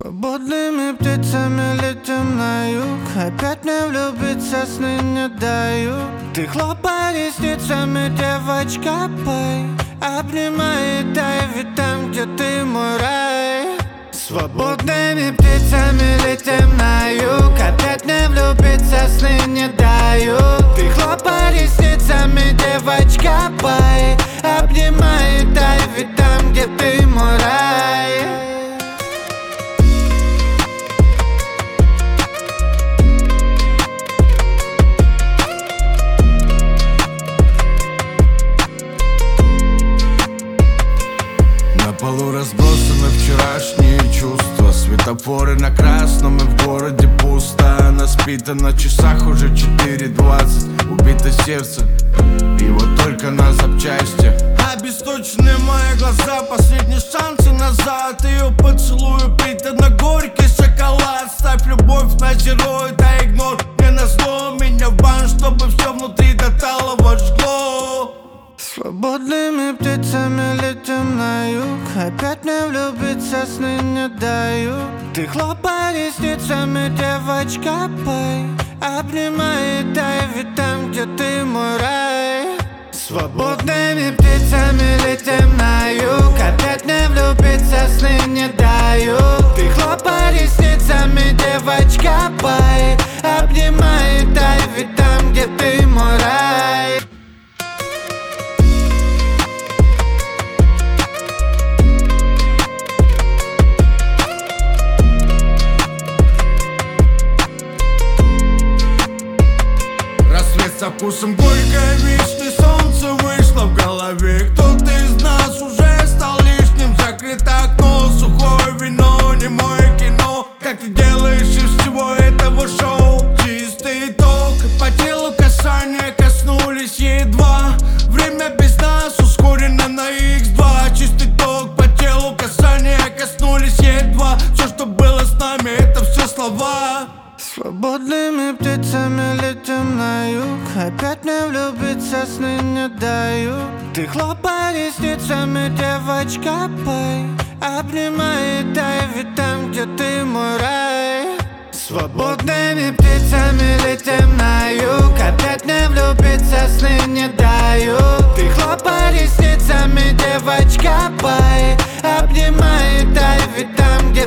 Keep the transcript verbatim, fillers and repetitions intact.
Свободными птицами летим на юг. Опять мне влюбиться сны не дают. Ты хлопай ресницами, девочка, пой. Обнимай и дай, ведь там, где ты, мой рай. Свободными птицами летим на юг. Опять мне влюбиться сны не дают. Ты хлопай ресницами, девочка, пой. Обнимай и дай, ведь там, где ты, мой рай. На полу разбросаны вчерашние чувства. Светофоры на красном и в городе пусто. Она спит, а на часах уже четыре двадцать. Убито сердце, и вот только на запчасти. Обесточенные мои глаза, последние шансы назад. Ее поцелую, пита на горький шоколад. Ставь любовь на зеро, да игнор мне назло. Меня в бан, чтобы все внутри до талого жгло. Свободными птицами летим на юг. Опять мне влюбиться сны не дают. Ты хлопай ресницами, девочка, пой. Обнимай и дай, ведь там, где ты, мой рай. Свободными птицами летим на юг. Опять мне влюбиться сны не дают. Ты хлопай ресницами, девочка, пой. Обнимай и дай, ведь там, где ты, мой рай. Со вкусом горькой вишни, солнце вышло в голове. Кто-то из нас уже стал лишним. Закрыто окно, сухое вино, не мое кино. Как ты делаешь из всего этого шоу? Чистый итог, по телу касания коснулись едва. Время без нас ускорено на икс два. Чистый итог, по телу касания коснулись едва. Все, что было с нами, это все слова. Свободными птицами летим на юг. Опять мне влюбиться сны не дают. Ты хлопай ресницами, девочка, пой. Обнимай и дай, ведь там, где ты, мой рай. Свободными птицами летим на юг. Опять мне влюбиться сны не дают. Ты хлопай ресницами, девочка, пой. Обнимай и дай, ведь там, где